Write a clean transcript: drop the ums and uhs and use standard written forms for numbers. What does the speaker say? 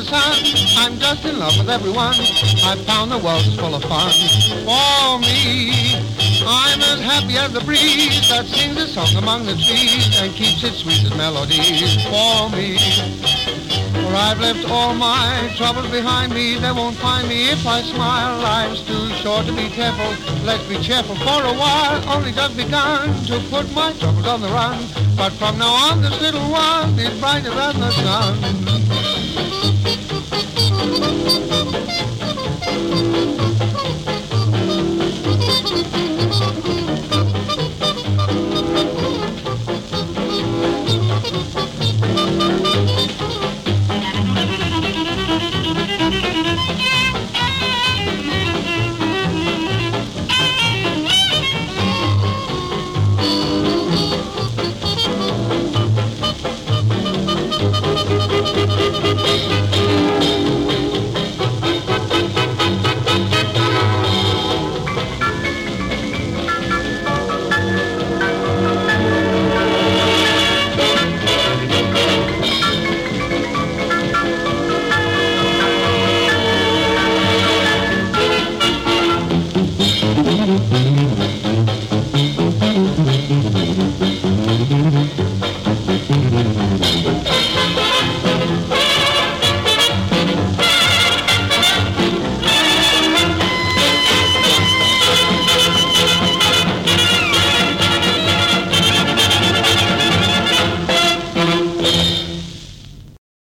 the sun. I'm just in love with everyone. I found the world is full of fun. For me, I'm as happy as the breeze that sings a song among the trees and keeps its sweetest melodies. For me, for I've left all my troubles behind me. They won't find me if I smile. Life's too short to be careful. Let's be cheerful for a while. Only just begun to put my troubles on the run. But from now on, this little one is brighter than the sun.